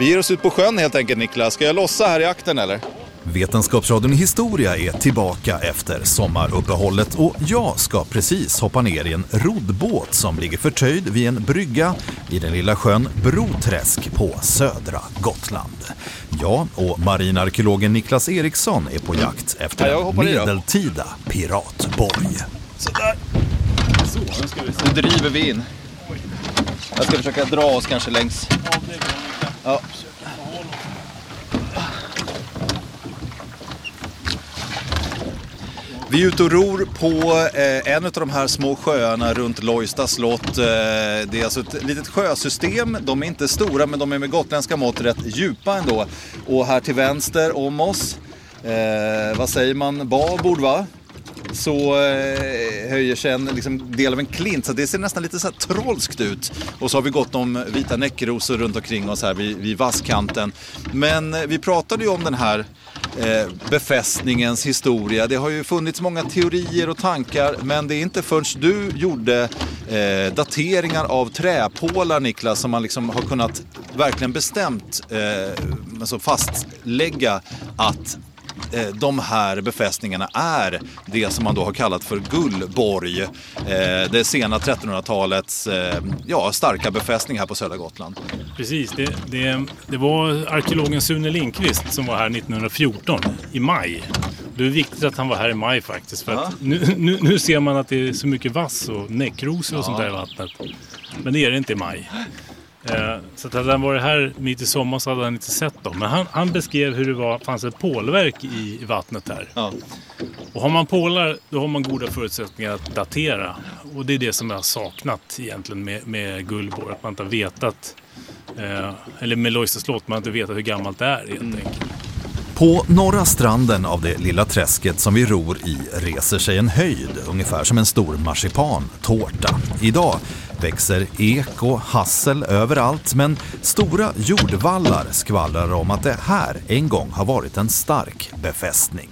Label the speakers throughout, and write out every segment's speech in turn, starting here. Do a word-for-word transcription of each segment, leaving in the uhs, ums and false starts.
Speaker 1: Vi ger oss ut på sjön helt enkelt, Niklas. Ska jag lossa här i akten eller?
Speaker 2: Vetenskapsradion Historia är tillbaka efter sommaruppehållet och jag ska precis hoppa ner i en roddbåt som ligger förtöjd vid en brygga i den lilla sjön Broträsk på södra Gotland. Jag och marinarkeologen Niklas Eriksson är på jakt efter
Speaker 1: ja,
Speaker 2: en medeltida piratborg.
Speaker 1: Sådär. Så, nu ska vi se. Nu driver vi in. Jag ska försöka dra oss kanske längs. Ja. Vi är ute och ror på eh, en av de här små sjöarna runt Lojsta slott. Eh, det är alltså ett litet sjösystem. De är inte stora men de är med gotländska mått rätt djupa ändå. Och här till vänster om oss, eh, vad säger man, babord va? Så eh, höjer sig en liksom, del av en klint, så det ser nästan lite så här trollskt ut. Och så har vi gått om vita näckrosor runt omkring oss här vid, vid vasskanten. Men eh, vi pratade ju om den här eh, befästningens historia. Det har ju funnits många teorier och tankar, men det är inte förrän du gjorde eh, dateringar av träpålar, Niklas, som man liksom har kunnat verkligen bestämt eh, alltså fastlägga att de här befästningarna är det som man då har kallat för Gullborg. Det sena trettonhundratalets ja, starka befästning här på södra Gotland.
Speaker 3: Precis, det, det, det var arkeologen Sune Lindqvist som var här nittonhundrafjorton i maj. Det är viktigt att han var här i maj faktiskt, för att nu, nu, nu ser man att det är så mycket vass och näckrosor och ja. sånt där i vattnet. Men det är det inte i maj. Så att hade han varit här mitt i sommar så hade han inte sett dem. Men han, han beskrev hur det var, fanns ett pålverk i, i vattnet här. Ja. Och har man pålar, då har man goda förutsättningar att datera. Och det är det som jag har saknat egentligen med, med Gullborg. Att man inte har vetat, eh, eller med Lojsta slott, man har inte vetat hur gammalt det är helt mm. enkelt.
Speaker 2: På norra stranden av det lilla träsket som vi ror i reser sig en höjd, ungefär som en stor marsipantårta. Idag växer ek och hassel överallt, men stora jordvallar skvallrar om att det här en gång har varit en stark befästning.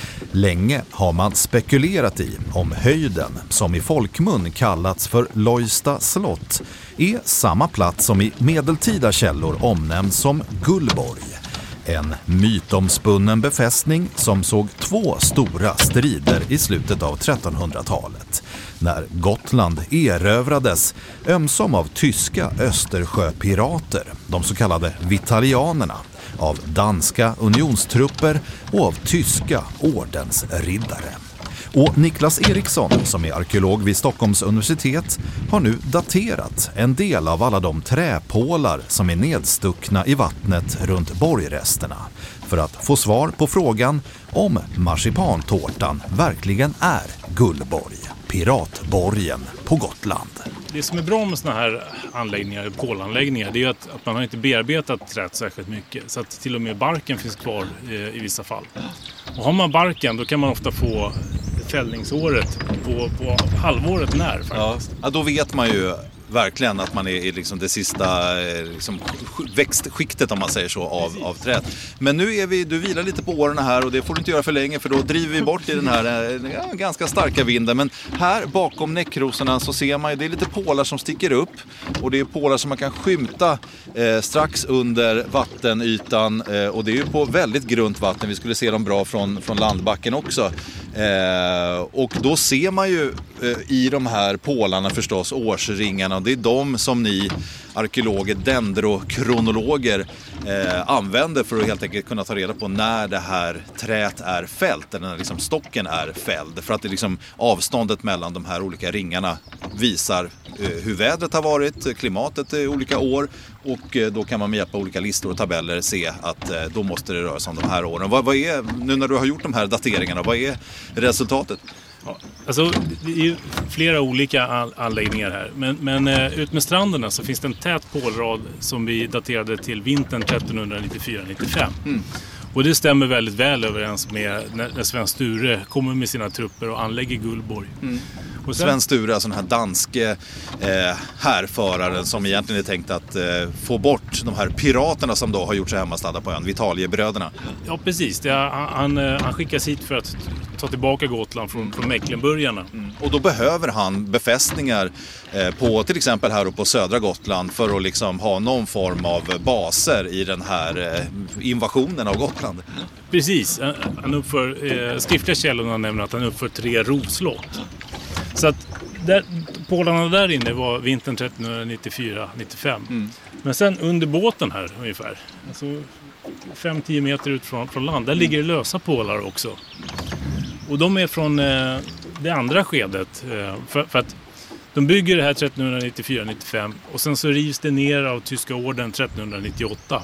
Speaker 2: Länge har man spekulerat i om höjden, som i folkmun kallats för Lojsta slott, är samma plats som i medeltida källor omnämns som Gullborg. En mytomspunnen befästning som såg två stora strider i slutet av trettonhundratalet. När Gotland erövrades ömsom av tyska Östersjöpirater, de så kallade vitalianerna, av danska unionstrupper och av tyska ordensriddare. Och Niklas Eriksson, som är arkeolog vid Stockholms universitet, har nu daterat en del av alla de träpålar som är nedstuckna i vattnet runt borgresterna för att få svar på frågan om marsipantårtan verkligen är Gullborg, piratborgen på Gotland.
Speaker 3: Det som är bra med såna här anläggningar, pålanläggningar, det är ju att, att man har inte bearbetat träet särskilt mycket. Så att till och med barken finns kvar i, i vissa fall. Och har man barken, då kan man ofta få fällningsåret på, på halvåret när faktiskt.
Speaker 1: Ja, då vet man ju verkligen att man är i liksom det sista liksom, växtskiktet, om man säger så, av, av träd. Men nu är vi, du vilar lite på åren här och det får du inte göra för länge, för då driver vi bort i den här ja, ganska starka vinden. Men här bakom näckrosorna så ser man ju, det är lite pålar som sticker upp, och det är pålar som man kan skymta eh, strax under vattenytan, eh, och det är ju på väldigt grunt vatten. Vi skulle se dem bra från, från landbacken också. Eh, och då ser man ju eh, i de här pålarna förstås årsringarna. Det är de som ni arkeologer, dendrokronologer eh, använder för att helt enkelt kunna ta reda på när det här träet är fällt, eller när liksom stocken är fälld. För att det liksom, avståndet mellan de här olika ringarna visar eh, hur vädret har varit, klimatet i olika år, och eh, då kan man med hjälp av olika listor och tabeller se att eh, då måste det röra sig om de här åren. Vad, vad är, nu när du har gjort de här dateringarna, vad är resultatet?
Speaker 3: Ja, alltså, det är ju flera olika anläggningar här. Men, men uh, ut med stranderna så finns det en tät pålrad som vi daterade till vintern trettonhundranittiofyra nittiofem. Mm. Och det stämmer väldigt väl överens med när, när Sven Sture kommer med sina trupper och anlägger Gullborg.
Speaker 1: Mm.
Speaker 3: Och sen,
Speaker 1: Sven Sture, alltså den här danske eh, härföraren som egentligen är tänkt att eh, få bort de här piraterna som då har gjort sig hemmastadda på ön, Vitaliebröderna.
Speaker 3: Ja, precis. Det, han, han skickas hit för att ta tillbaka Gotland från, från Mecklenburgarna.
Speaker 1: Mm. Och då behöver han befästningar eh, på till exempel här uppe på södra Gotland för att liksom ha någon form av baser i den här eh, invasionen av Gotland.
Speaker 3: Precis. Han uppför, eh, skriftliga källorna nämner att han uppför tre roslott. Så att där, pålarna där inne var vintern trettonhundranittiofyra nittiofem. Mm. Men sen under båten här ungefär, alltså fem till tio meter ut från, från land, där ligger det lösa pålar också. Och de är från eh, det andra skedet. Eh, för, för att de bygger det här trettonhundranittiofyra nittiofem och sen så rivs det ner av tyska orden trettonhundranittioåtta.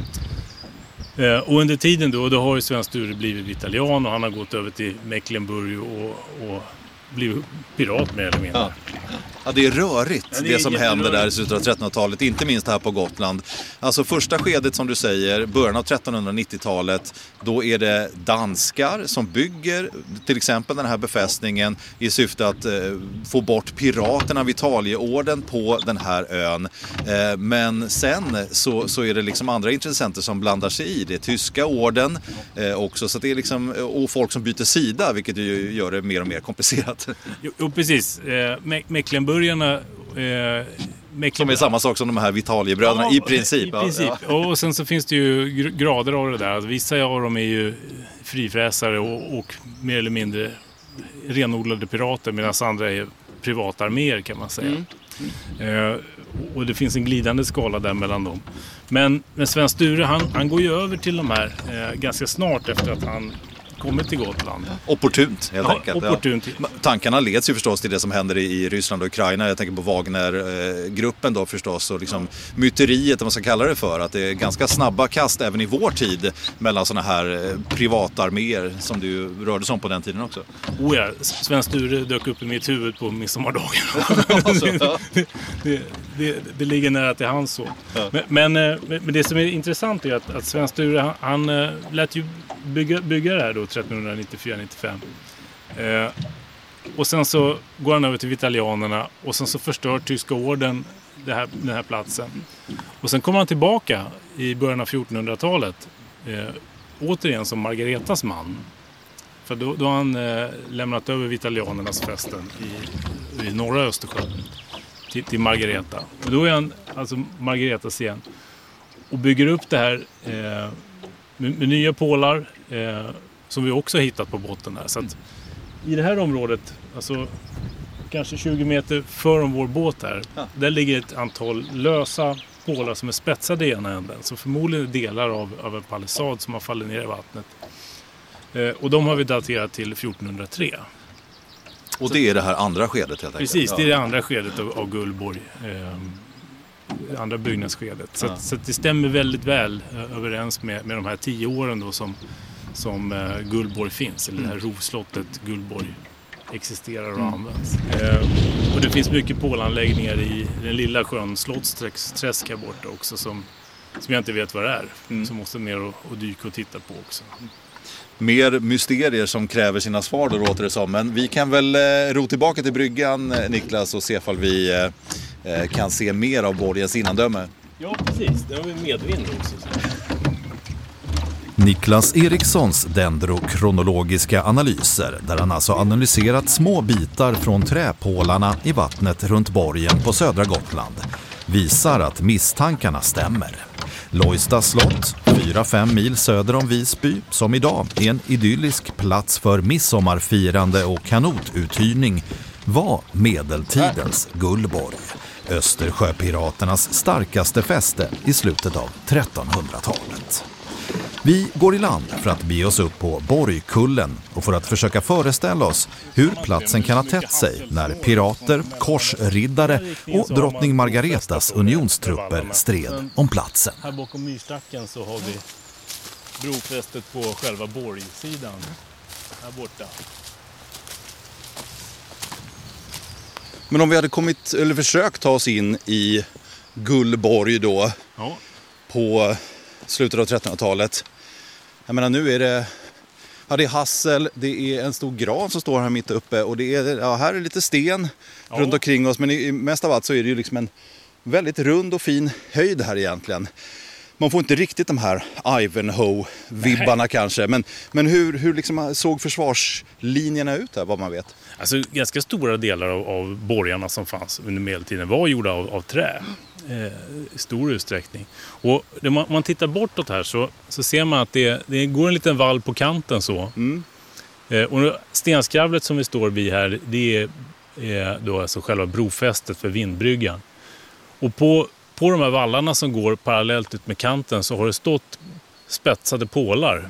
Speaker 3: Eh, och under tiden då, då har ju Sven Sture blivit italian och han har gått över till Mecklenburg och, och blivit pirat mer eller mindre.
Speaker 1: Ja. Ja, det är rörigt ja, det, det som händer där i slutet av trettonhundratalet, inte minst här på Gotland. Alltså första skedet som du säger, början av trettonhundranittiotalet, då är det danskar som bygger till exempel den här befästningen i syfte att eh, få bort piraterna, Vitalieorden på den här ön. Eh, men sen så, så är det liksom andra intressenter som blandar sig i det. Tyska orden eh, också, så det är liksom, och folk som byter sida, vilket ju gör det mer och mer komplicerat.
Speaker 3: Jo, jo precis. Eh, Mecklenburg Börjarna, eh,
Speaker 1: som är samma sak som de här Vitaliebröderna, ja, i princip.
Speaker 3: I princip. Ja. Och sen så finns det ju grader av det där. Alltså, vissa av dem är ju frifräsare och, och mer eller mindre renodlade pirater, medan andra är privatarméer kan man säga. Mm. Mm. Eh, och det finns en glidande skala där mellan dem. Men, men Sven Sture, han, han går ju över till de här eh, ganska snart efter att han kommit till Gotland.
Speaker 1: Opportunt helt
Speaker 3: ja,
Speaker 1: enkelt.
Speaker 3: Opportunt.
Speaker 1: Ja. Tankarna leds ju förstås till det som händer i Ryssland och Ukraina. Jag tänker på Wagner-gruppen då förstås och liksom myteriet, om man ska kalla det för. Att det är ganska snabba kast även i vår tid mellan sådana här privatarméer som du rörde som på den tiden också.
Speaker 3: Oh ja, Sven Sture dök upp i mitt huvud på midsommardagen.
Speaker 1: alltså, ja.
Speaker 3: det, det, det, det ligger nära till hans så. Ja. Men, men, men det som är intressant är att, att Sven Sture, han, han lät ju bygga, bygga det här då trettonhundranittiofyra nittiofem. Eh, och sen så går han över till vitalianerna och sen så förstör tyska orden det här, den här platsen. Och sen kommer han tillbaka i början av fjortonhundratalet eh, återigen som Margaretas man. För då, då har han eh, lämnat över vitalianernas fästen i, i norra Östersjön till, till Margareta. Och då är han alltså Margaretas igen och bygger upp det här eh, med, med nya pålar eh, som vi också har hittat på botten där. Så att i det här området, alltså kanske tjugo meter förom vår båt här, ja. Där ligger ett antal lösa pålar som är spetsade i ena änden. Så förmodligen delar av, av en palissad som har fallit ner i vattnet. Eh, och de har vi daterat till fjortonhundratre.
Speaker 1: Och det är det här andra skedet helt enkelt?
Speaker 3: Precis, det är det andra skedet av, av Gullborg. Eh, andra byggnadsskedet. Så, ja. så att det stämmer väldigt väl eh, överens med, med de här tio åren då som, som eh, Gullborg finns. Eller mm. det här rovslottet Gullborg existerar och mm. används. Eh, och det finns mycket pålanläggningar i den lilla sjön Slottsträsk här borta också som, som jag inte vet vad det är. Mm. Som måste ner och, och dyka och titta på också.
Speaker 1: Mer mysterier som kräver sina svar då låter det som. Men vi kan väl eh, ro tillbaka till bryggan, eh, Niklas, och se ifall vi eh, kan se mer av borgens innandöme.
Speaker 3: Ja, precis. Det har vi medvind också.
Speaker 2: Niklas Erikssons dendrokronologiska analyser, där han alltså analyserat små bitar från träpålarna i vattnet runt borgen på södra Gotland, visar att misstankarna stämmer. Lojsta slott, fyra fem mil söder om Visby, som idag är en idyllisk plats för midsommarfirande och kanotuthyrning, var medeltidens Gullborg, Östersjöpiraternas starkaste fäste i slutet av trettonhundratalet. Vi går i land för att bege oss upp på Borgkullen och för att försöka föreställa oss hur platsen kan ha tätt sig när pirater, korsriddare och drottning Margaretas unionstrupper stred om platsen.
Speaker 3: Här bakom myrstacken så har vi brofästet på själva borgsidan. Här borta.
Speaker 1: Men om vi hade kommit, eller försökt ta oss in i Gullborg då, ja. På slutet av trettonhundratalet. Jag menar, nu är det... Ja, det är hassel, det är en stor gran som står här mitt uppe och det är, ja, här är lite sten ja. runt omkring oss. Men i, mest av allt så är det ju liksom en väldigt rund och fin höjd här egentligen. Man får inte riktigt de här Ivanhoe-vibbarna kanske. Men, men hur, hur liksom såg försvarslinjerna ut där, vad man vet?
Speaker 3: Alltså ganska stora delar av, av borgarna som fanns under medeltiden var gjorda av, av trä. Eh, i stor utsträckning. Och om man, man tittar bortåt här så, så ser man att det, det går en liten vall på kanten så. Mm. Eh, och stenskravlet som vi står vid här, det är, är då alltså själva brofästet för vindbryggan. Och på, på de här vallarna som går parallellt ut med kanten så har det stått spetsade pålar.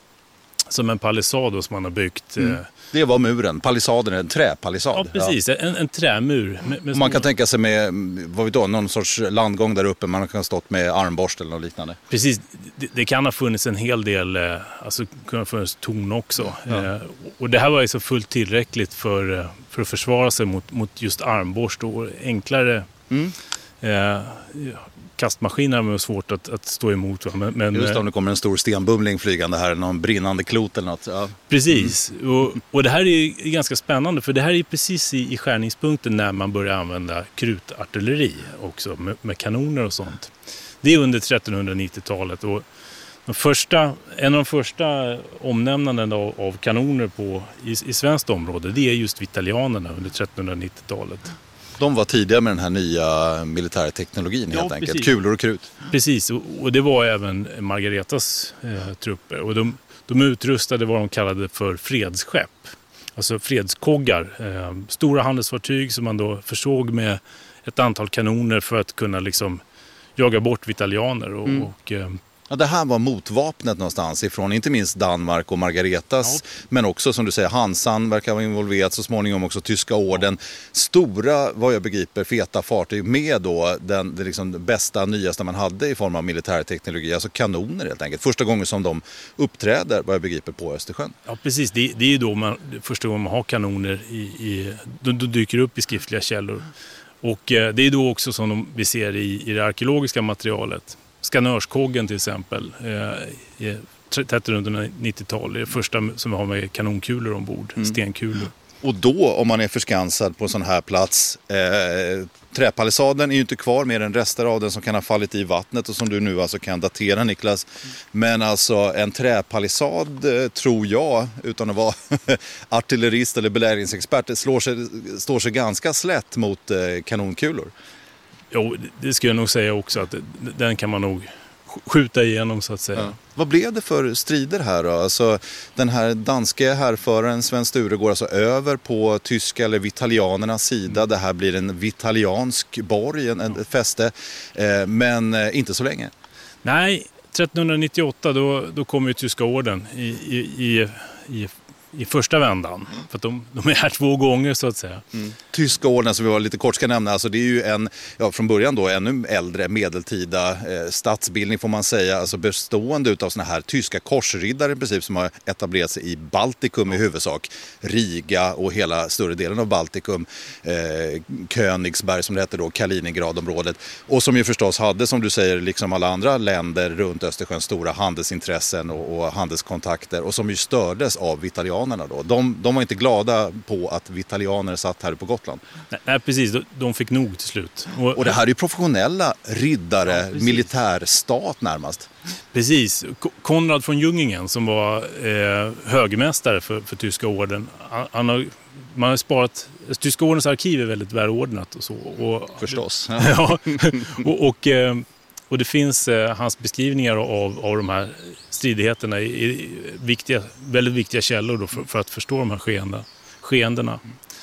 Speaker 3: Som en palissad som man har byggt. Mm. Eh,
Speaker 1: Det var muren, palissaden är en träpalissad.
Speaker 3: Ja, precis. Ja. En, en trämur. Med, med
Speaker 1: man kan tänka sig med, vad vet du, någon sorts landgång där uppe. Man kan ha stått med armborst eller något liknande.
Speaker 3: Precis. Det, det kan ha funnits en hel del, alltså kan ha funnits torn också. Ja. Eh, och det här var ju så fullt tillräckligt för, för att försvara sig mot, mot just armborst och enklare... Mm. Eh, kastmaskiner var svårt att, att stå emot. Men, men,
Speaker 1: just om det kommer en stor stenbumling flygande här, någon brinnande klot eller något. Ja.
Speaker 3: Precis, mm. och, och det här är ganska spännande för det här är precis i, i skärningspunkten när man börjar använda krutartilleri också med, med kanoner och sånt. Det är under trettonhundranittiotalet och de första, en av de första omnämnanden av, av kanoner på, i, i svenskt område, det är just vitalianerna under trettonhundranittiotalet.
Speaker 1: De var tidiga med den här nya militärteknologin helt ja, enkelt. Precis. Kulor och krut.
Speaker 3: Precis, och, och det var även Margaretas eh, trupper. Och de, de utrustade vad de kallade för fredsskepp. Alltså fredskoggar. Eh, stora handelsfartyg som man då försåg med ett antal kanoner för att kunna liksom jaga bort vitalianer. Och, mm. och, eh,
Speaker 1: ja, det här var motvapnet någonstans ifrån, inte minst Danmark och Margaretas, ja. Men också som du säger, Hansan verkar vara involverat, så småningom också tyska orden. Stora, vad jag begriper, feta fartyg med då den det liksom bästa, nyaste man hade i form av militärteknologi, alltså kanoner helt enkelt. Första gången som de uppträder, vad jag begriper, på Östersjön.
Speaker 3: Ja, precis. Det, det är ju då man, första gången man har kanoner, i, i, de, de dyker upp i skriftliga källor. Och eh, det är då också som de, vi ser i, i det arkeologiska materialet. Skanörskoggen till exempel eh, i trettonhundranittiotalet är det första som vi har med kanonkulor ombord, mm. stenkulor.
Speaker 1: Och då, om man är förskansad på en sån här plats, eh, träpalissaden är ju inte kvar mer än rester av den som kan ha fallit i vattnet och som du nu alltså kan datera, Niklas. Mm. Men alltså en träpalissad eh, tror jag, utan att vara artillerist eller belägringsexpert, slår sig, står sig ganska slätt mot eh, kanonkulor.
Speaker 3: Jo, det skulle jag nog säga också att den kan man nog skjuta igenom så att säga. Ja.
Speaker 1: Vad blev det för strider här då? Alltså, den här danske härföraren Sven Sture går alltså över på tyska eller vitalianernas sida. Mm. Det här blir en vitaliansk borg, en, en ja. fäste, eh, men eh, inte så länge.
Speaker 3: Nej, trettonhundranittioåtta då, då kommer ju tyska orden i, i, i, i i första vändan. För att de, de är här två gånger så att säga. Mm.
Speaker 1: Tyska orden som vi var lite kort ska nämna, alltså det är ju en, ja, från början då ännu äldre medeltida eh, stadsbildning får man säga, alltså bestående av såna här tyska korsriddare i princip som har etablerat sig i Baltikum i huvudsak. Riga och hela större delen av Baltikum, eh, Königsberg som det heter då, Kaliningradområdet. Och som ju förstås hade, som du säger, liksom alla andra länder runt Östersjön stora handelsintressen och, och handelskontakter och som ju stördes av vitalianer. Då. De, de var inte glada på att vitalianer satt här på Gotland.
Speaker 3: Nej, nej precis. De, de fick nog till slut.
Speaker 1: Och, och det här är ju professionella riddare, ja, militärstat närmast.
Speaker 3: Precis. Konrad von Jungingen som var eh, högmästare för, för tyska orden. Han, han har, man har sparat, tyska ordens arkiv är väldigt välordnat och så. Och,
Speaker 1: Förstås.
Speaker 3: Ja. och... och eh, Och det finns eh, hans beskrivningar av, av de här stridigheterna i, i viktiga, väldigt viktiga källor då för, för att förstå de här skeenda, skeendena.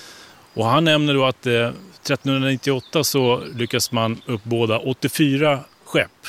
Speaker 3: Och han nämner då att eh, trettonhundranittioåtta så lyckas man uppbåda åttiofyra skepp.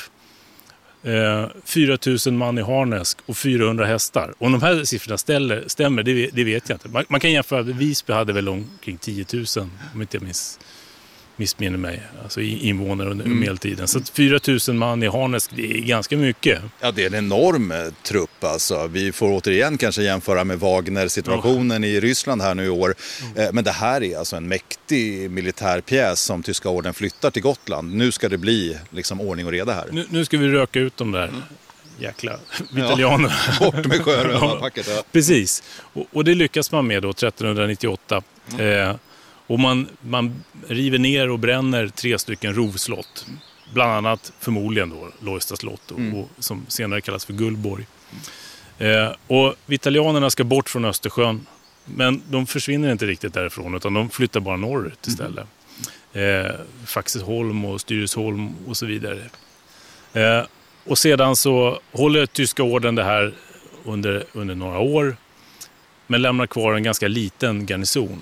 Speaker 3: Eh, fyra tusen man i harnesk och fyrahundra hästar. Om de här siffrorna ställer, stämmer, det, det vet jag inte. Man, man kan jämföra, Visby hade väl omkring tio tusen om inte jag minns. missminner mig, alltså invånare under mm. medeltiden. Så fyra tusen man i harnesk, det är ganska mycket.
Speaker 1: Ja, det är en enorm trupp alltså. Vi får återigen kanske jämföra med Wagner-situationen oh. i Ryssland här nu i år. Mm. Men det här är alltså en mäktig militärpjäs som tyska orden flyttar till Gotland. Nu ska det bli liksom ordning och reda här.
Speaker 3: Nu, nu ska vi röka ut dem där. Mm. jäkla italianerna.
Speaker 1: Ja, bort med sjörövarpacket. Ja.
Speaker 3: Precis. Och, och det lyckas man med då trettonhundranittioåtta. Mm. Eh, och man, man river ner och bränner tre stycken rovslott. Bland annat förmodligen då Lojsta slott och, mm. och, som senare kallas för Gullborg. Eh, och italianerna ska bort från Östersjön. Men de försvinner inte riktigt därifrån utan de flyttar bara norrut istället. Mm. Eh, Faxesholm och Styresholm och så vidare. Eh, och sedan så håller tyska orden det här under, under några år. Men lämnar kvar en ganska liten garnison.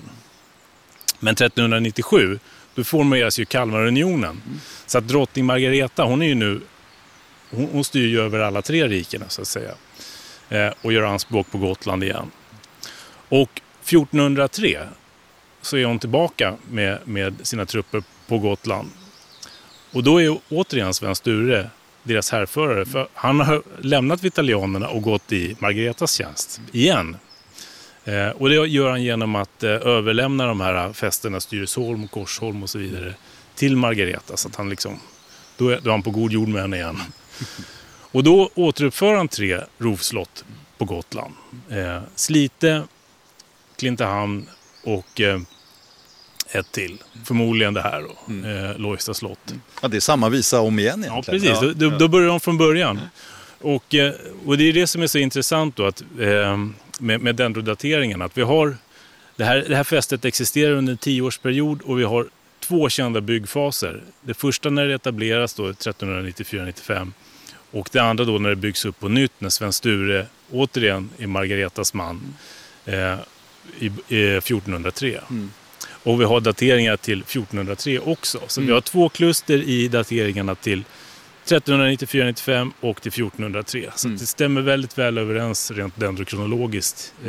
Speaker 3: Men trettonhundranittiosju då formeras ju Kalmarunionen. Mm. Så att drottning Margareta, hon är ju nu hon, hon styr ju över alla tre rikena så att säga. Eh, och gör anspråk på Gotland igen. Och fjortonhundratre så är hon tillbaka med, med sina trupper på Gotland. Och då är återigen Sven Sture deras härförare. För han har lämnat italianerna och gått i Margaretas tjänst igen. Eh, och det gör han genom att eh, överlämna de här fästerna Styresholm, Korsholm och så vidare till Margareta. Så att han liksom, då är, då är han på god jord med henne igen. Och då återuppför han tre rovslott på Gotland. Eh, Slite, Klintehamn och eh, ett till. Förmodligen det här då. Mm. Eh, Lojsta slott.
Speaker 1: Ja, det är samma visa om igen egentligen.
Speaker 3: Ja, precis. Ja. Då, då börjar de från början. Och, eh, och det är det som är så intressant då att, eh, med, med dendrodateringen. Att vi har, det här, det här fästet existerar under en tioårsperiod och vi har två kända byggfaser. Det första när det etableras då trettonhundranittiofyra nittiofem. Och det andra då när det byggs upp på nytt när Sven Sture återigen är Margaretas man. Eh, I, i fjortonhundratre. Mm. Och vi har dateringar till fjortonhundratre också. Så mm. vi har två kluster i dateringarna till trettonhundranittiofyra nittiofem och till fjortonhundratre. Så mm. det stämmer väldigt väl överens rent dendrokronologiskt eh,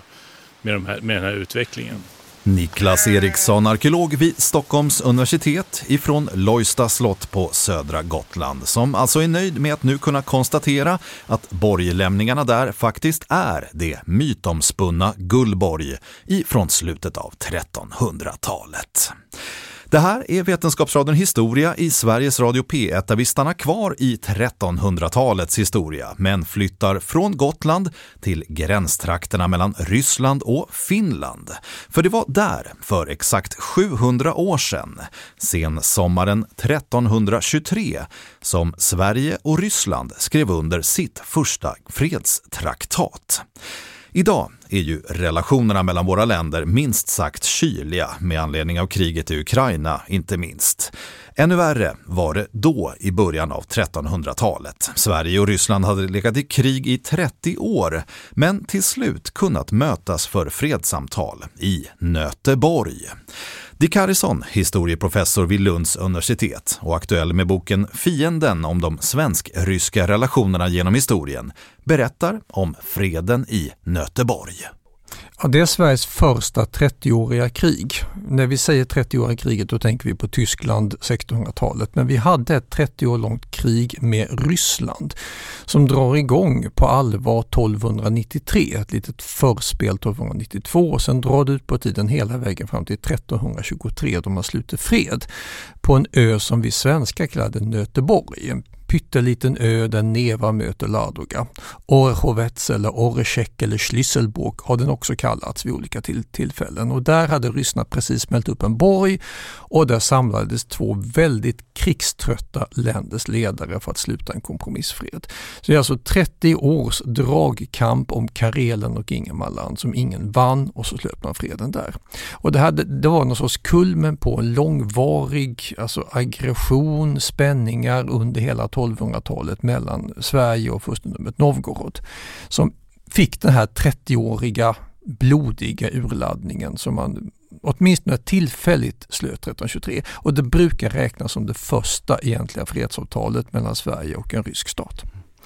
Speaker 3: med, de här, med den här utvecklingen.
Speaker 2: Niklas Eriksson, arkeolog vid Stockholms universitet ifrån Lojsta slott på södra Gotland, som alltså är nöjd med att nu kunna konstatera att borglämningarna där faktiskt är det mytomspunna Gullborg ifrån slutet av trettonhundratalet. Det här är Vetenskapsradion Historia i Sveriges Radio P ett där vi stannar kvar i trettonhundratalets historia men flyttar från Gotland till gränstrakterna mellan Ryssland och Finland. För det var där för exakt sjuhundra år sedan, sen sommaren trettonhundratjugotre, som Sverige och Ryssland skrev under sitt första fredstraktat. Idag är ju relationerna mellan våra länder minst sagt kyliga med anledning av kriget i Ukraina, inte minst. Ännu värre var det då i början av trettonhundratalet. Sverige och Ryssland hade legat i krig i trettio år, men till slut kunnat mötas för fredssamtal i Nöteborg. Dick Harrison, historieprofessor vid Lunds universitet och aktuell med boken Fienden om de svensk-ryska relationerna genom historien, berättar om freden i Nöteborg.
Speaker 4: Ja, det är Sveriges första trettioåriga krig. När vi säger trettioåriga kriget då tänker vi på Tyskland sextonhundratalet. Men vi hade ett trettio år långt krig med Ryssland som drar igång på allvar tolvhundranittiotre. Ett litet förspel tolvhundranittiotvå och sen drar det ut på tiden hela vägen fram till trettonhundratjugotre då man sluter fred på en ö som vi svenskar kallade Nöteborg. En pytteliten ö där Neva möter Ladoga. Orchovets eller Orechek eller Schlüsselburg har den också kallats vid olika till- tillfällen. Och där hade ryssarna precis smält upp en borg och där samlades två väldigt krigströtta länders ledare för att sluta en kompromissfred. Så det är alltså trettio års dragkamp om Karelen och Ingermanland som ingen vann och så slöt man freden där. Och det, hade, det var någon sorts kulmen på en långvarig alltså aggression, spänningar under hela tolvhundratalet mellan Sverige och furstendömet Novgorod som fick den här trettioåriga blodiga urladdningen som man åtminstone tillfälligt slöt trettonhundratjugotre och det brukar räknas som det första egentliga fredsavtalet mellan Sverige och en rysk stat.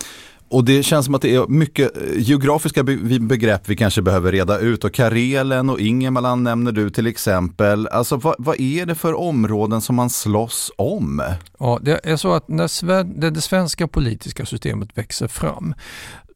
Speaker 2: Och det känns som att det är mycket geografiska begrepp vi kanske behöver reda ut. Och Karelen och Ingermanland nämner du till exempel. Alltså vad, vad är det för områden som man slåss om?
Speaker 4: Ja, det är så att när det, det svenska politiska systemet växer fram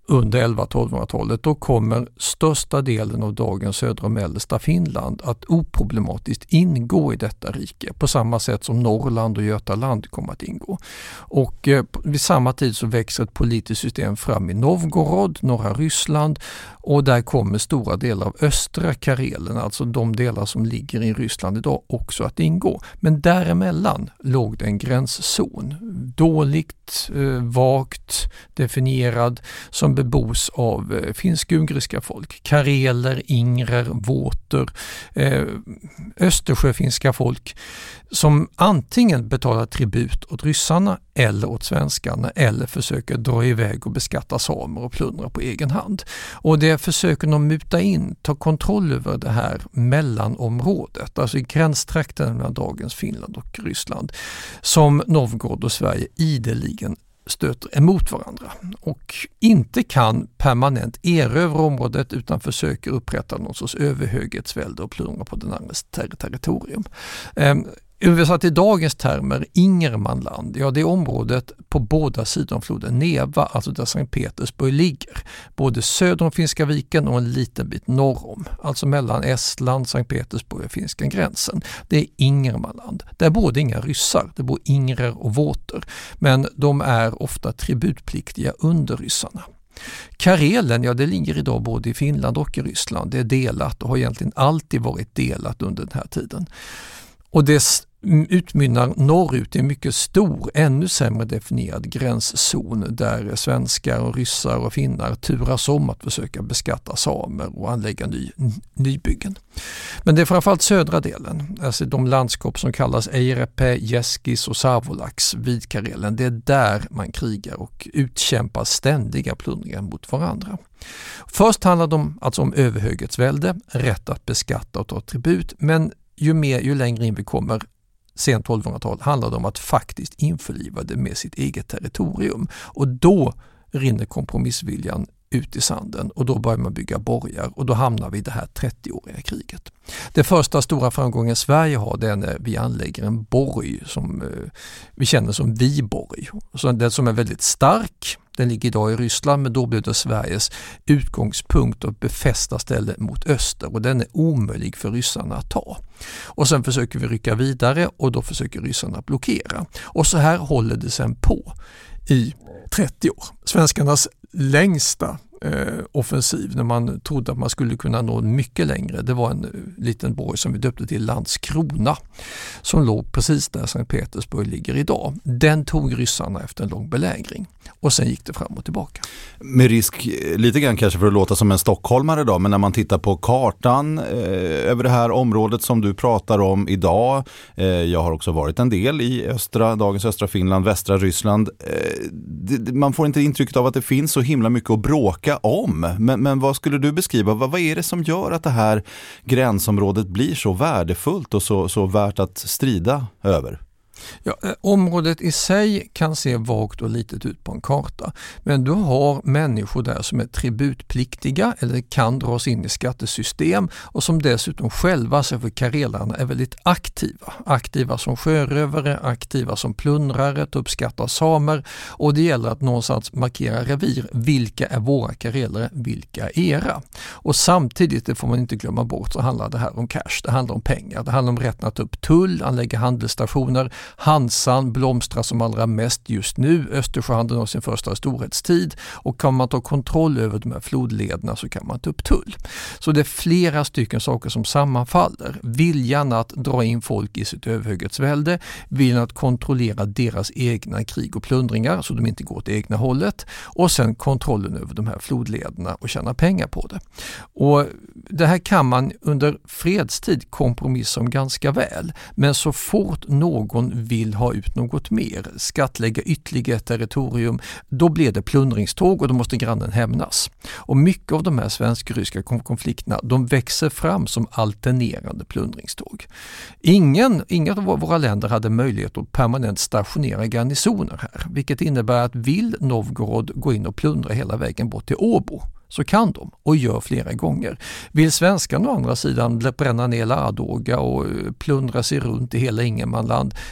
Speaker 4: under elva-tolvhundratalet, då kommer största delen av dagens södra och mellersta Finland att oproblematiskt ingå i detta rike på samma sätt som Norrland och Götaland kommer att ingå. Och eh, vid samma tid så växer ett politiskt system fram i Novgorod, norra Ryssland, och där kommer stora delar av östra Karelen, alltså de delar som ligger i Ryssland idag, också att ingå. Men däremellan låg det en gränszon, dåligt, eh, vagt definierad, som bebos av eh, finsk-ugriska folk, kareler, ingrer, våter, eh, östersjöfinska folk som antingen betalar tribut åt ryssarna eller åt svenskarna eller försöker dra iväg och beskatta samer och plundra på egen hand. Och det försöker de muta in, ta kontroll över det här mellanområdet, alltså i gränstrakten mellan dagens Finland och Ryssland, som Novgorod och Sverige ideligen stöter emot varandra och inte kan permanent erövra området utan försöker upprätta någon sorts överhöghetsvälde och plundra på den andres ter- territorium. Um, Översatt i dagens termer, Ingermanland, ja det är området på båda sidor om floden Neva, alltså där Sankt Petersburg ligger. Både söder om Finska viken och en liten bit norr om, alltså mellan Estland, Sankt Petersburg och finska gränsen. Det är Ingermanland. Där bor det inga ryssar, det bor ingrer och våter, men de är ofta tributpliktiga under ryssarna. Karelen, ja det ligger idag både i Finland och i Ryssland. Det är delat och har egentligen alltid varit delat under den här tiden. Och det utmynnar norrut i en mycket stor, ännu sämre definierad gränszon där svenskar och ryssar och finnar turas om att försöka beskatta samer och anlägga ny, nybyggen. Men det är framförallt södra delen, alltså de landskap som kallas Eirepe, Jeskis och Savolax vid Karelen. Det är där man krigar och utkämpar ständiga plundringar mot varandra. Först handlar det alltså om överhöghetsvälde, rätt att beskatta och ta tribut, men ju mer, ju längre in vi kommer, sent tolvhundratal, handlar det om att faktiskt införliva det med sitt eget territorium. Och då rinner kompromissviljan ut i sanden och då börjar man bygga borgar och då hamnar vi i det här trettioåriga kriget. Det första stora framgången Sverige har, det är när vi anlägger en borg som eh, vi känner som Viborg. Så den som är väldigt stark, den ligger idag i Ryssland, men då blev det Sveriges utgångspunkt och befästa ställe mot öster och den är omöjlig för ryssarna att ta. Och sen försöker vi rycka vidare och då försöker ryssarna blockera. Och så här håller det sen på i trettio år. Svenskarnas längsta eh, offensiv när man trodde att man skulle kunna nå mycket längre, det var en uh, liten borg som vi döpte till Landskrona som låg precis där Sankt Petersburg ligger idag. Den tog ryssarna efter en lång belägring och sen gick det fram och tillbaka.
Speaker 2: Med risk lite grann kanske för att låta som en stockholmare då, men när man tittar på kartan eh, över det här området som du pratar om idag, eh, jag har också varit en del i östra, dagens östra Finland, västra Ryssland, eh, det, man får inte intrycket av att det finns så himla mycket att bråka om. Men, men vad skulle du beskriva, vad, vad är det som gör att det här gränsområdet blir så värdefullt och så, så värt att strida över?
Speaker 4: Ja, området i sig kan se vagt och litet ut på en karta, men du har människor där som är tributpliktiga eller kan dras in i skattesystem och som dessutom själva, så för karelarna, är väldigt aktiva. Aktiva som sjörövare, aktiva som plundrare, uppskattar samer och det gäller att någonstans markera revir. Vilka är våra karelare, vilka är era? Och samtidigt, det får man inte glömma bort, så handlar det här om cash, det handlar om pengar, det handlar om rätten att ta upp tull, anlägga handelsstationer. Hansan blomstrar som allra mest just nu. Östersjöhandeln har sin första storhetstid och kan man ta kontroll över de här flodlederna så kan man ta upp tull. Så det är flera stycken saker som sammanfaller. Viljan att dra in folk i sitt överhöghetsvälde, viljan att kontrollera deras egna krig och plundringar så de inte går åt egna hållet och sen kontrollen över de här flodlederna och tjäna pengar på det. Och det här kan man under fredstid kompromissa om ganska väl, men så fort någon vill ha ut något mer, skattlägga ytterligare territorium, då blir det plundringståg och då måste grannen hämnas. Och mycket av de här svensk-ryska konflikterna, de växer fram som alternerande plundringståg. Ingen, inga av våra länder hade möjlighet att permanent stationera garnisoner här, vilket innebär att vill Novgorod gå in och plundra hela vägen bort till Åbo, så kan de och gör flera gånger. Vill svenskarna å andra sidan bränna ner Ladoga och plundra sig runt i hela Ingermanland, ja,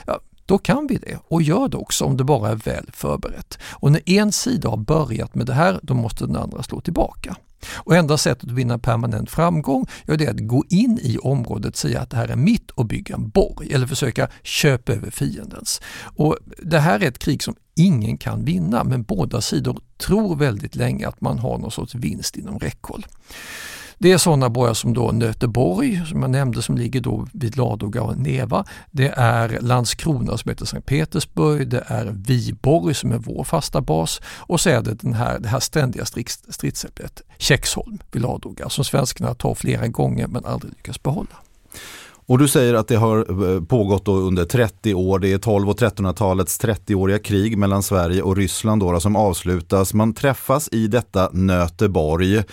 Speaker 4: då kan vi det och gör det också om det bara är väl förberett. Och när en sida har börjat med det här, då måste den andra slå tillbaka. Och enda sättet att vinna permanent framgång är det att gå in i området, säga att det här är mitt och bygga en borg eller försöka köpa över fiendens. Och det här är ett krig som ingen kan vinna, men båda sidor tror väldigt länge att man har någon sorts vinst inom räckhåll. Det är sådana borgar som då Nöteborg, som jag nämnde, som ligger då vid Ladoga och Neva. Det är Landskrona som heter Sankt Petersburg. Det är Viborg som är vår fasta bas. Och så är det den här, det här ständiga stridsäpplet Käxholm vid Ladoga som svenskarna tar flera gånger men aldrig lyckas behålla.
Speaker 2: Och du säger att det har pågått då under trettio år. Det är tolv- och trettonhundratalets trettioåriga krig mellan Sverige och Ryssland då, som avslutas. Man träffas i detta Nöteborg. Eh,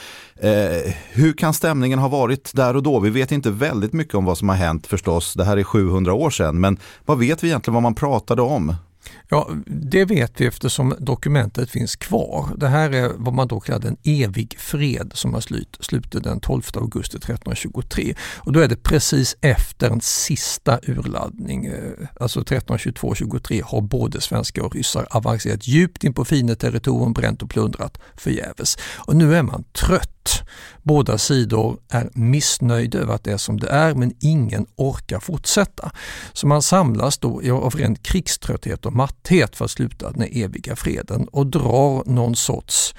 Speaker 2: hur kan stämningen ha varit där och då? Vi vet inte väldigt mycket om vad som har hänt förstås. Det här är sjuhundra år sedan. Men vad vet vi egentligen vad man pratade om?
Speaker 4: Ja, det vet vi eftersom dokumentet finns kvar. Det här är vad man då kallar en evig fred som har slut, slutet den tolfte augusti trettonhundratjugotre. Och då är det precis efter en sista urladdning, alltså trettonhundratjugotvå tjugotre, har både svenskar och ryssar avancerat djupt in på fiendeterritorium, bränt och plundrat förgäves. Och nu är man trött. Båda sidor är missnöjda över att det är som det är, men ingen orkar fortsätta. Så man samlas då av ren krigströtthet och matthet för att sluta den eviga freden och drar någon sorts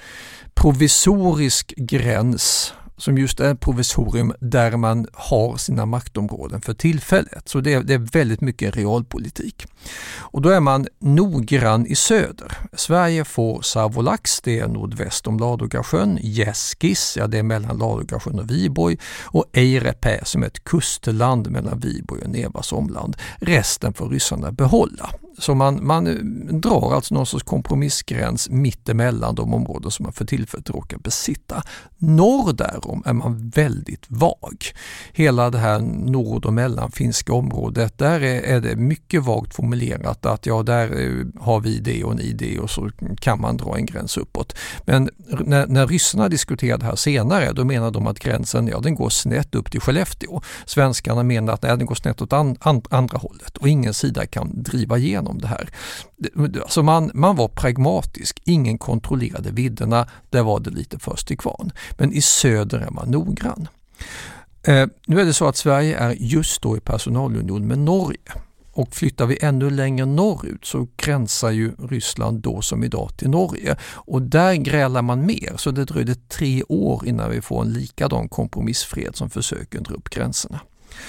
Speaker 4: provisorisk gräns som just är provisorium där man har sina maktområden för tillfället. Så det är, det är väldigt mycket realpolitik. Och då är man noggrann i söder. Sverige får Savolax, det är nordväst om Ladogasjön, Gäskis, ja det är mellan Ladogasjön och Viborg, och Eirepä som är ett kustland mellan Viborg och Nevas omland. Resten får ryssarna behålla. Så man, man drar alltså någon sorts kompromissgräns mitt emellan de områden som man för tillfället råkar besitta. Norr därom är man väldigt vag. Hela det här nord- och mellanfinska området, där är, är det mycket vagt formulerat att ja, där har vi det och ni det, och så kan man dra en gräns uppåt. Men när, när ryssarna diskuterade här senare, då menar de att gränsen, ja, den går snett upp till Skellefteå. Svenskarna menar att nej, den går snett åt an, an, andra hållet och ingen sida kan driva igenom om det här. Alltså man, man var pragmatisk, ingen kontrollerade vidderna, där var det lite först i kvarn. Men i söder är man noggrann. Eh, nu är det så att Sverige är just då i personalunion med Norge. Och flyttar vi ännu längre norrut så gränsar ju Ryssland då som idag till Norge. Och där grälar man mer, så det dröjde tre år innan vi får en likadan kompromissfred som försöker dra upp gränserna.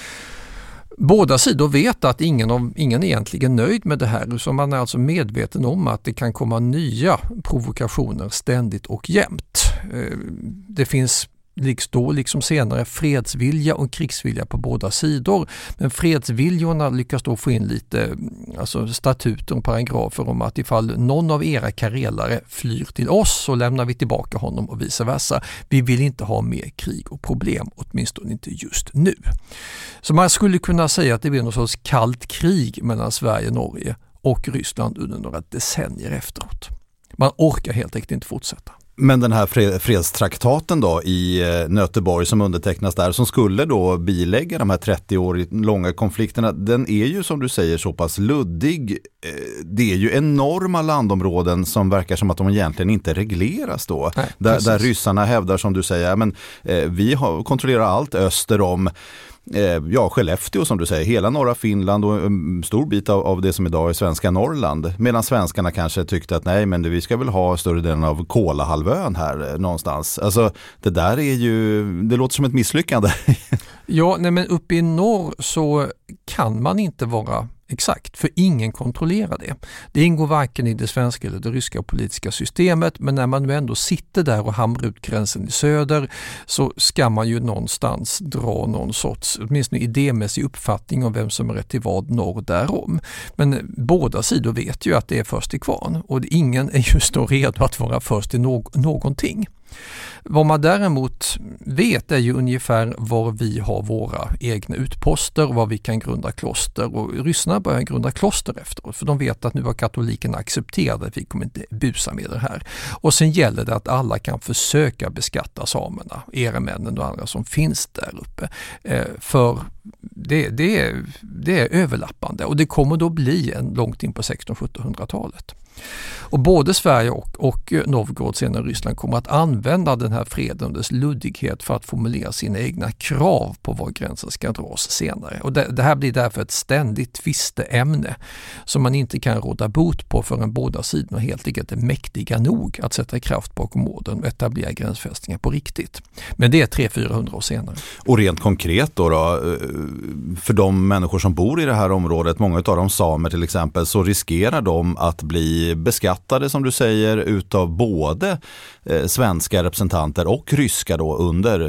Speaker 4: Båda sidor vet att ingen, av, ingen egentligen är nöjd med det här, så man är alltså medveten om att det kan komma nya provokationer ständigt och jämt. Det finns då liksom senare fredsvilja och krigsvilja på båda sidor, men fredsviljorna lyckas då få in lite alltså statuter och paragrafer om att ifall någon av era karelare flyr till oss så lämnar vi tillbaka honom och vice versa. Vi vill inte ha mer krig och problem, åtminstone inte just nu. Så man skulle kunna säga att det blir något sorts kallt krig mellan Sverige, Norge och Ryssland under några decennier efteråt. Man orkar helt enkelt inte fortsätta.
Speaker 2: Men den här fredstraktaten då i Nöteborg som undertecknas där, som skulle då bilägga de här trettio år långa konflikterna, den är ju som du säger så pass luddig. Det är ju enorma landområden som verkar som att de egentligen inte regleras då. Nej, där, där ryssarna hävdar, som du säger, men eh, vi har, kontrollerar allt öster om ja, Skellefteå som du säger, hela norra Finland och en stor bit av, av det som idag är svenska Norrland. Medan svenskarna kanske tyckte att nej, men vi ska väl ha större delen av Kolahalvön här någonstans. Alltså det där är ju, det låter som ett misslyckande.
Speaker 4: Ja, nej, men uppe i norr så kan man inte vara exakt, för ingen kontrollerar det. Det ingår varken i det svenska eller det ryska politiska systemet, men när man nu ändå sitter där och hamrar ut gränsen i söder så ska man ju någonstans dra någon sorts, åtminstone idémässig uppfattning om vem som är rätt till vad norr därom. Men båda sidor vet ju att det är först i kvarn och ingen är just då redo att vara först i no- någonting. Vad man däremot vet är ju ungefär var vi har våra egna utposter, var vi kan grunda kloster, och ryssarna börjar grunda kloster efteråt för de vet att nu har katolikerna accepterat att vi kommer inte busa med det här. Och sen gäller det att alla kan försöka beskatta samerna, eremännen och andra som finns där uppe. Eh, för det, det, är, det är överlappande och det kommer då bli en långt in på sextonhundra-sjuttonhundratalet. Och både Sverige och, och Novgorod, senare Ryssland, kommer att använda den här freden och dess luddighet för att formulera sina egna krav på var gränsen ska dras senare. Och det, det här blir därför ett ständigt tvisteämne som man inte kan råda bot på förrän båda sidorna helt enkelt är mäktiga nog att sätta kraft bakom orden och etablera gränsfästningar på riktigt. Men det är tre till fyrahundra år senare.
Speaker 2: Och rent konkret då, då för de människor som bor i det här området, många av dem samer till exempel, så riskerar de att bli beskattade som du säger utav både eh, svenska representanter och ryska då under,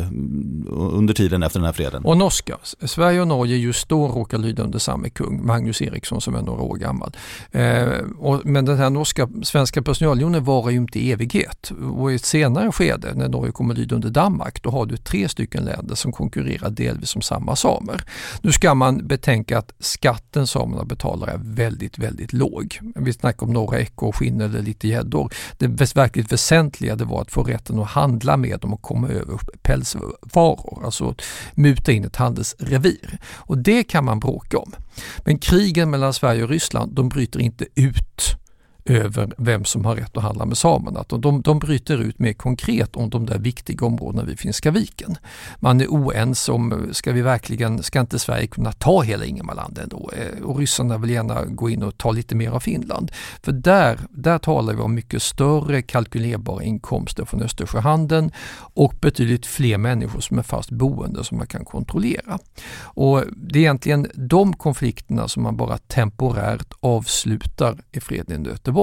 Speaker 2: under tiden efter den här freden.
Speaker 4: Och norska. Sverige och Norge just då råkar lyda under samma kung, Magnus Eriksson, som är några år gammal. Eh, och, men den här norska, svenska personalunionen varar ju inte i evighet. Och i ett senare skede när Norge kommer lyda under Danmark, då har du tre stycken länder som konkurrerar delvis om samma samer. Nu ska man betänka att skatten samerna betalar är väldigt, väldigt låg. Vi snackar om några och skinn eller lite gäddor. Det verkligt väsentliga det var att få rätten att handla med dem och komma över pälsvaror, alltså muta in ett handelsrevir. Och det kan man bråka om. Men krigen mellan Sverige och Ryssland, de bryter inte ut över vem som har rätt att handla med samerna. De, de bryter ut mer konkret om de där viktiga områdena vid Finska viken. Man är oense om, ska vi verkligen, ska inte Sverige kunna ta hela Ingermanland ändå? Och ryssarna vill gärna gå in och ta lite mer av Finland. För där, där talar vi om mycket större kalkylerbara inkomster från Östersjöhandeln och betydligt fler människor som är fast boende som man kan kontrollera. Och det är egentligen de konflikterna som man bara temporärt avslutar i freden i Göteborg.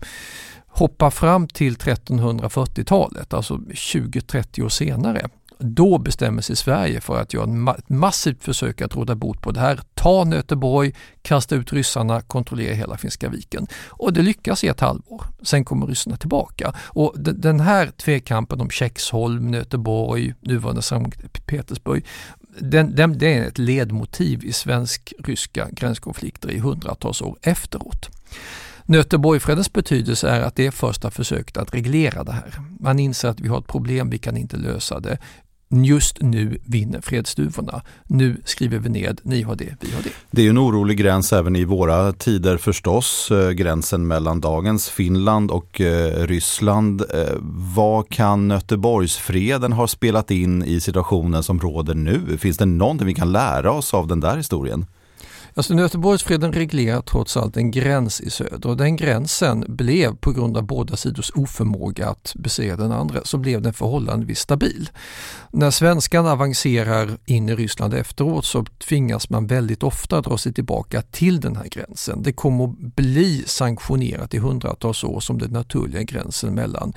Speaker 4: Hoppa fram till trettonhundrafyrtiotalet, alltså tjugo till trettio år senare. Då bestämmer sig Sverige för att göra ett massivt försök att råda bot på det här. Ta Göteborg, kasta ut ryssarna, kontrollera hela Finska viken. Och det lyckas i ett halvår. Sen kommer ryssarna tillbaka. Och den här tvekampen om Käxholm, Göteborg, nuvarande Sankt Petersburg, den, den, det är ett ledmotiv i svensk-ryska gränskonflikter i hundratals år efteråt. Göteborgfredens betydelse är att det är första försöket att reglera det här. Man inser att vi har ett problem, vi kan inte lösa det. Just nu vinner fredsduvorna. Nu skriver vi ned, ni har det, vi har det.
Speaker 2: Det är ju en orolig gräns även i våra tider förstås. Gränsen mellan dagens Finland och eh, Ryssland. Eh, vad kan Göteborgsfreden ha spelat in i situationen som råder nu? Finns det någonting vi kan lära oss av den där historien?
Speaker 4: Alltså Göteborgsfreden reglerar trots allt en gräns i söder och den gränsen blev på grund av båda sidors oförmåga att besegra den andra så blev den förhållandevis stabil. När svenskarna avancerar in i Ryssland efteråt så tvingas man väldigt ofta dra sig tillbaka till den här gränsen. Det kommer att bli sanktionerat i hundratals år som den naturliga gränsen mellan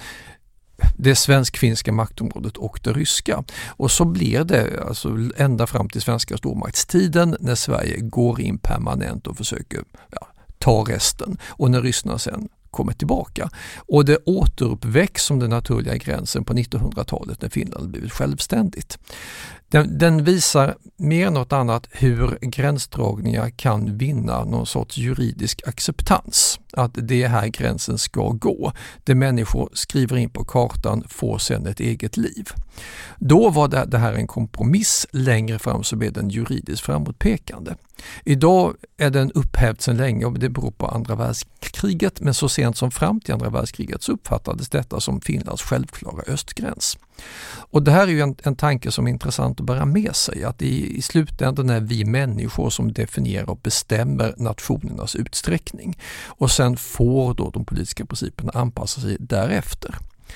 Speaker 4: det svensk-finska maktområdet och det ryska. Och så blir det alltså ända fram till svenska stormaktstiden när Sverige går in permanent och försöker ja, ta resten och när ryssarna sen kommer tillbaka. Och det återuppväcks som den naturliga gränsen på nittonhundratalet när Finland blivit självständigt. Den, den visar mer än något annat hur gränsdragningar kan vinna någon sorts juridisk acceptans. Att det är här gränsen ska gå. Det människor skriver in på kartan får sedan ett eget liv. Då var det, det här en kompromiss, längre fram så blev den juridiskt framåtpekande. Idag är den upphävd sedan länge och det beror på andra världskriget, men så sent som fram till andra världskriget så uppfattades detta som Finlands självklara östgräns. Och det här är ju en, en tanke som är intressant att bära med sig, att i, i slutändan är vi människor som definierar och bestämmer nationernas utsträckning och sen får då de politiska principerna anpassa sig därefter.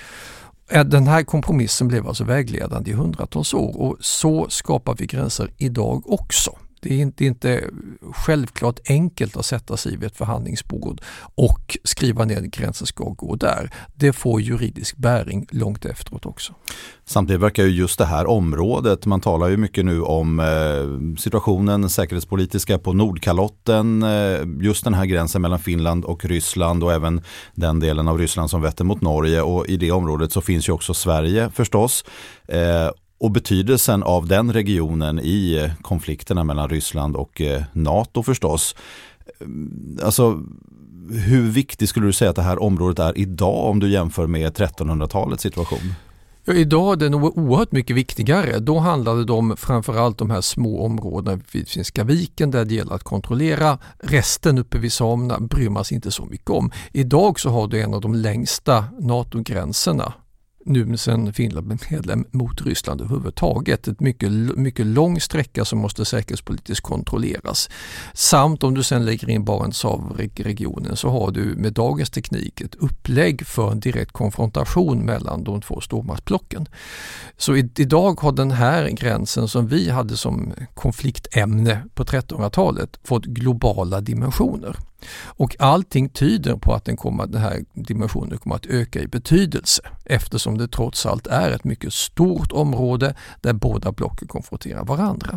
Speaker 4: Den här kompromissen blev alltså vägledande i hundratals år och så skapar vi gränser idag också. Det är inte, inte självklart enkelt att sätta sig vid ett förhandlingsbord och skriva ner att gränsen ska gå där. Det får juridisk bäring långt efteråt också.
Speaker 2: Samtidigt verkar ju just det här området, man talar ju mycket nu om eh, situationen säkerhetspolitiska på Nordkalotten, eh, just den här gränsen mellan Finland och Ryssland och även den delen av Ryssland som vetter mot Norge, och i det området så finns ju också Sverige förstås. Eh, och betydelsen av den regionen i konflikterna mellan Ryssland och eh, NATO förstås. Alltså, hur viktigt skulle du säga att det här området är idag om du jämför med trettonhundratalets situation?
Speaker 4: Ja, idag är det nog oerhört mycket viktigare. Då handlade det om framförallt de här små områdena vid Finska viken där det gäller att kontrollera. Resten uppe vid samerna bryr man sig inte så mycket om. Idag så har du en av de längsta NATO-gränserna nu sen Finland blev medlem mot Ryssland överhuvudtaget. Ett mycket, mycket lång sträcka som måste säkerhetspolitiskt kontrolleras. Samt om du sen lägger in Barentshavsregionen så har du med dagens teknik ett upplägg för en direkt konfrontation mellan de två stormaktsblocken. Så i, idag har den här gränsen som vi hade som konfliktämne på trettonhundratalet fått globala dimensioner. Och allting tyder på att den, kommer, den här dimensionen kommer att öka i betydelse eftersom det trots allt är ett mycket stort område där båda blocken konfronterar varandra.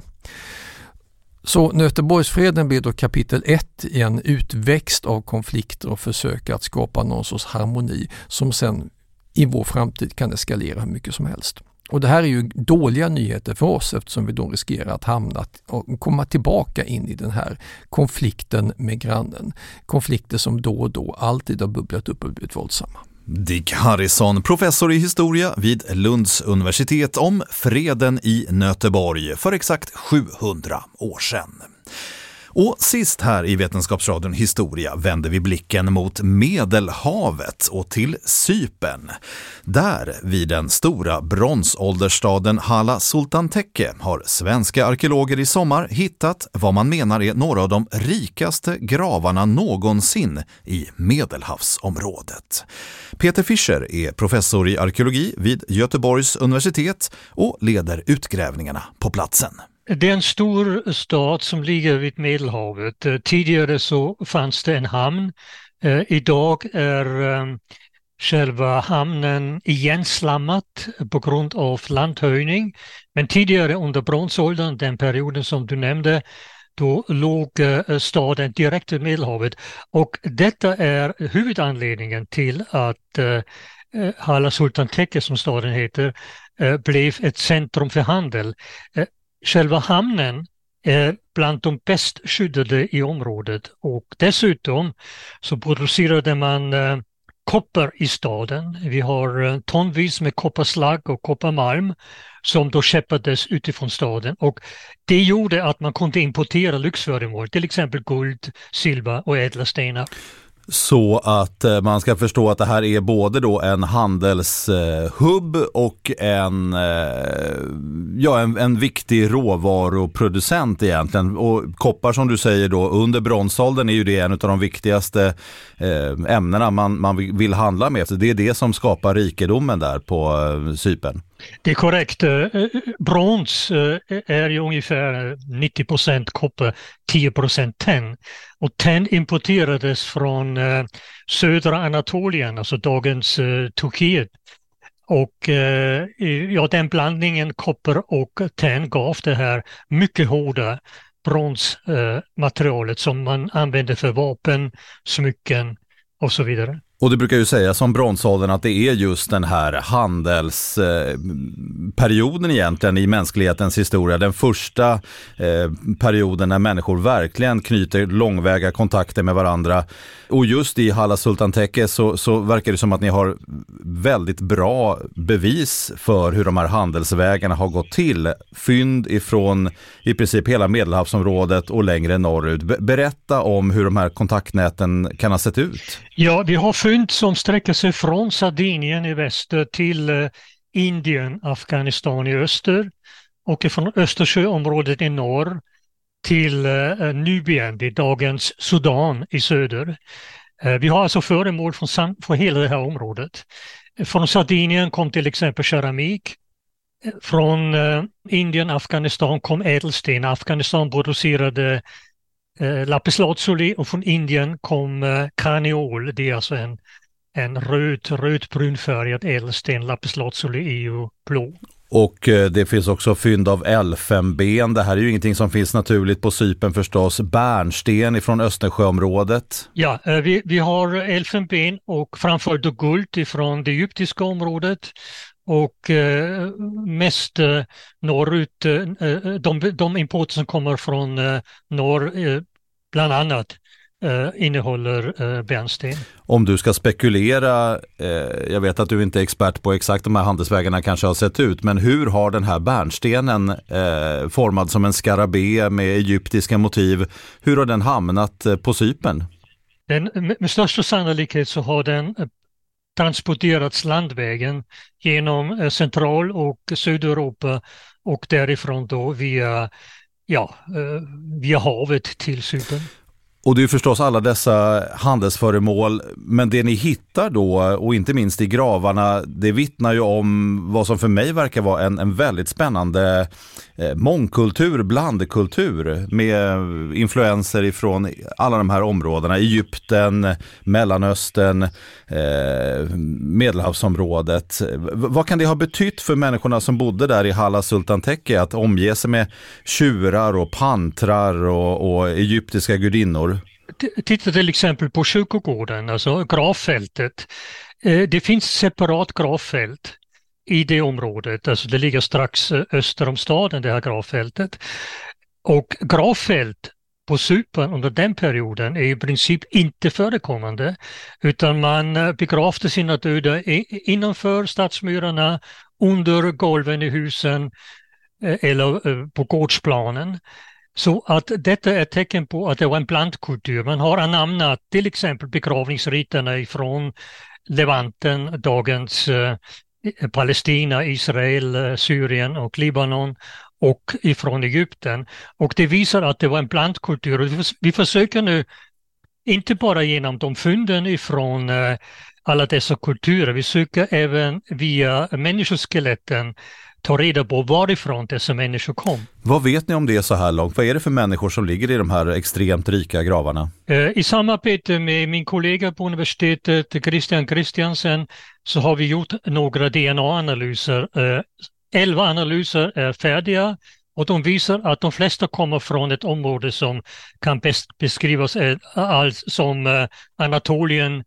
Speaker 4: Så Göteborgsfreden blir då kapitel ett i en utväxt av konflikter och försöka att skapa någon sorts harmoni som sen i vår framtid kan eskalera hur mycket som helst. Och det här är ju dåliga nyheter för oss eftersom vi då riskerar att hamna och komma tillbaka in i den här konflikten med grannen. Konflikter som då och då alltid har bubblat upp och blivit våldsamma.
Speaker 2: Dick Harrison, professor i historia vid Lunds universitet om freden i Göteborg för exakt sjuhundra år sedan. Och sist här i Vetenskapsradion Historia vänder vi blicken mot Medelhavet och till Cypern. Där vid den stora bronsåldersstaden Hala Sultan Tekke har svenska arkeologer i sommar hittat vad man menar är några av de rikaste gravarna någonsin i Medelhavsområdet. Peter Fischer är professor i arkeologi vid Göteborgs universitet och leder utgrävningarna på platsen.
Speaker 5: Det är en stor stad som ligger vid Medelhavet. Tidigare så fanns det en hamn. Idag är själva hamnen igenslammat på grund av landhöjning. Men tidigare under bronsåldern, den perioden som du nämnde, då låg staden direkt vid Medelhavet. Och detta är huvudanledningen till att Hala Sultan Tekke, som staden heter, blev ett centrum för handel. Själva hamnen är bland de bäst skyddade i området och dessutom så producerade man eh, koppar i staden. Vi har eh, tonvis med kopparslag och kopparmalm som då skeppades utifrån staden och det gjorde att man kunde importera lyxföremål, till exempel guld, silver och ädla stenar.
Speaker 2: Så att man ska förstå att det här är både då en handelshubb och en, ja, en, en viktig råvaruproducent egentligen. Och koppar som du säger då under bronsåldern är ju det en av de viktigaste ämnena man, man vill handla med. Så det är det som skapar rikedomen där på Cypern.
Speaker 5: Det är korrekt. Brons är ju ungefär nittio procent koppar, tio procent tenn. Och tenn importerades från södra Anatolien, alltså dagens Turkiet. Och ja, den blandningen koppar och tenn gav det här mycket hårda bronsmaterialet som man använder för vapen, smycken och så vidare.
Speaker 2: Och det brukar ju sägas om bronsåldern att det är just den här handelsperioden eh, egentligen i mänsklighetens historia. Den första eh, perioden när människor verkligen knyter långväga kontakter med varandra. Och just i Hala Sultan Tekke så, så verkar det som att ni har väldigt bra bevis för hur de här handelsvägarna har gått till. Fynd ifrån i princip hela Medelhavsområdet och längre norrut. Be- berätta om hur de här kontaktnäten kan ha sett ut.
Speaker 5: Ja, vi har fynd som sträcker sig från Sardinien i väster till eh, Indien, Afghanistan i öster och från Östersjöområdet i norr till eh, Nubien, det är dagens Sudan i söder. Eh, vi har alltså föremål från, från hela det här området. Från Sardinien kom till exempel keramik Från eh, Indien, Afghanistan kom ädelsten. Afghanistan producerade eh, lapislazuli och från Indien kom eh, karneol. Det är alltså en, en röd, rödbrunfärgad ädelsten. Lapislazuli är ju blå.
Speaker 2: Och eh, det finns också fynd av elfenben. Det här är ju ingenting som finns naturligt på Cypern förstås. Bärnsten ifrån Östersjöområdet.
Speaker 5: Ja, eh, vi, vi har elfenben och framförallt guld ifrån det egyptiska området. Och eh, mest eh, norrut, eh, de, de importer som kommer från eh, norr, eh, bland annat, eh, innehåller eh, bärnsten.
Speaker 2: Om du ska spekulera, eh, jag vet att du inte är expert på exakt de här handelsvägarna kanske har sett ut, men hur har den här bärnstenen eh, formad som en skarabé med egyptiska motiv, hur har den hamnat eh, på Cypern?
Speaker 5: Den, med, med största sannolikhet så har den eh, transporterats landvägen genom eh, Central- och Sydeuropa och därifrån då via, ja, eh, via havet till Cypern.
Speaker 2: Och det är förstås alla dessa handelsföremål, men det ni hittar då, och inte minst i gravarna, det vittnar ju om vad som för mig verkar vara en, en väldigt spännande eh, mångkultur, blandkultur med influenser ifrån alla de här områdena. Egypten, Mellanöstern, eh, Medelhavsområdet. V- vad kan det ha betytt för människorna som bodde där i Hala Sultan Tekke att omge sig med tjurar och pantrar och, och egyptiska gudinnor?
Speaker 5: Titta till exempel på kyrkogården, alltså gravfältet. Det finns separat gravfält i det området, alltså det ligger strax öster om staden, det här gravfältet. Och gravfält på Cypern under den perioden är i princip inte förekommande, utan man begravde sina döda innanför stadsmurarna, under golven i husen eller på gårdsplanen. Så att detta är ett tecken på att det var en blandkultur. Man har anamnat till exempel begravningsriterna ifrån Levanten, dagens eh, Palestina, Israel, eh, Syrien och Libanon och ifrån Egypten. Och det visar att det var en blandkultur. Och vi, vi försöker nu, inte bara genom de fynden ifrån eh, alla dessa kulturer, vi söker även via människoskeletten ta reda på varifrån dessa människor kom.
Speaker 2: Vad vet ni om det så här långt? Vad är det för människor som ligger i de här extremt rika gravarna?
Speaker 5: I samarbete med min kollega på universitetet, Christian Christiansen, så har vi gjort några D N A-analyser. Elva analyser är färdiga och de visar att de flesta kommer från ett område som kan bäst beskrivas som Anatolien,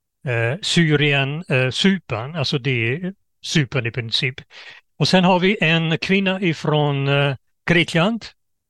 Speaker 5: Syrien, Cypern. Alltså det är Cypern i princip. Och sen har vi en kvinna ifrån eh, Grekland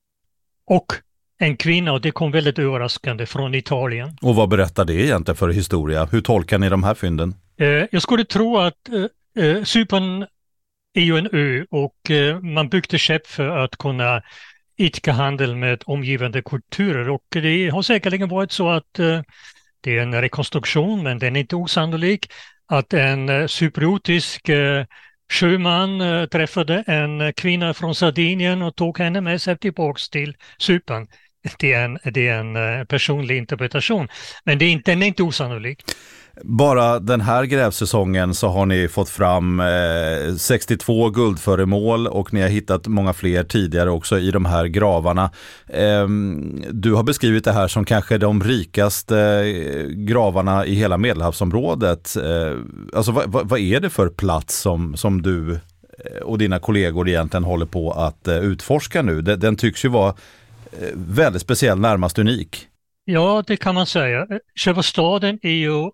Speaker 5: och en kvinna, och det kom väldigt överraskande, från Italien.
Speaker 2: Och vad berättar det egentligen för historia? Hur tolkar ni de här fynden?
Speaker 5: Eh, jag skulle tro att eh, Cypern är ju en ö och eh, man byggde skepp för att kunna idka handel med omgivande kulturer, och det har säkerligen varit så att eh, det är en rekonstruktion, men den är inte osannolik, att en eh, cypriotisk eh, sjöman äh, träffade en kvinna från Sardinien och tog henne med sig tillbaka till Cypern. Det är en, det är en äh, personlig interpretation, men det är inte, den är inte osannolik.
Speaker 2: Bara den här grävsäsongen så har ni fått fram eh, sextiotvå guldföremål och ni har hittat många fler tidigare också i de här gravarna. Eh, du har beskrivit det här som kanske de rikaste eh, gravarna i hela Medelhavsområdet. Eh, alltså vad, vad, vad är det för plats som, som du och dina kollegor egentligen håller på att eh, utforska nu? Den, den tycks ju vara eh, väldigt speciell, närmast unik.
Speaker 5: Ja, det kan man säga. Själva staden är ju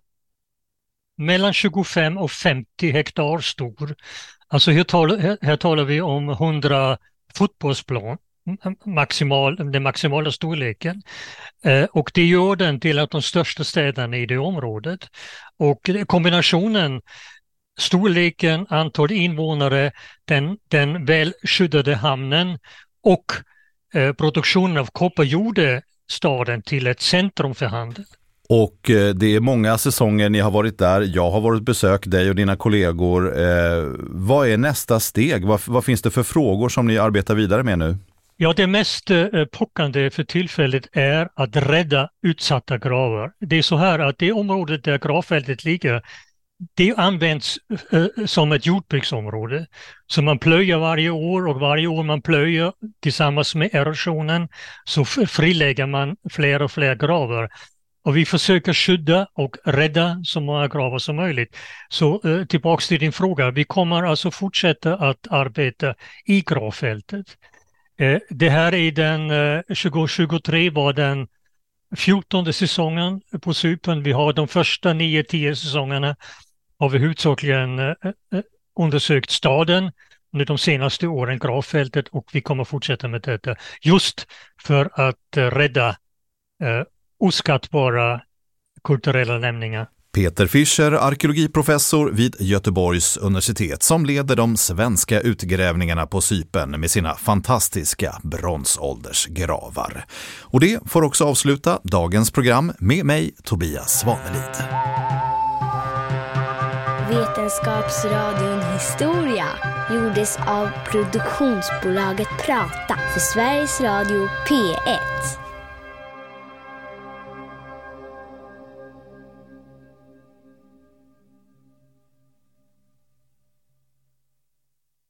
Speaker 5: mellan tjugofem och femtio hektar stor. Alltså här talar, här talar vi om hundra fotbollsplan, maximal, den maximala storleken. Eh, och det gör den till att de största städerna i det området. Och kombinationen, storleken, antal invånare, den, den välskyddade hamnen och eh, produktionen av koppar gjorde staden till ett centrum för handel.
Speaker 2: Och det är många säsonger ni har varit där. Jag har varit besökt dig och dina kollegor. Eh, vad är nästa steg? Vad, vad finns det för frågor som ni arbetar vidare med nu?
Speaker 5: Ja, det mest eh, pockande för tillfället är att rädda utsatta gravar. Det är så här att det området där gravfältet ligger, det används eh, som ett jordbruksområde. Så man plöjer varje år och varje år man plöjer tillsammans med erosionen så frilägger man fler och fler gravar. Och vi försöker skydda och rädda så många gravar som möjligt. Så eh, tillbaka till din fråga, vi kommer alltså fortsätta att arbeta i gravfältet. Eh, det här är den, eh, tjugo tjugotre var den fjortonde säsongen på Cypern. Vi har de första nio tio säsongerna har vi huvudsakligen eh, undersökt staden under de senaste åren, gravfältet, och vi kommer fortsätta med detta just för att eh, rädda eh, oskattbara kulturella lämningar.
Speaker 2: Peter Fischer, arkeologiprofessor vid Göteborgs universitet, som leder de svenska utgrävningarna på Cypern med sina fantastiska bronsåldersgravar. Och det får också avsluta dagens program med mig, Tobias Svanelid.
Speaker 6: Vetenskapsradion Historia gjordes av produktionsbolaget Prata för Sveriges Radio P ett.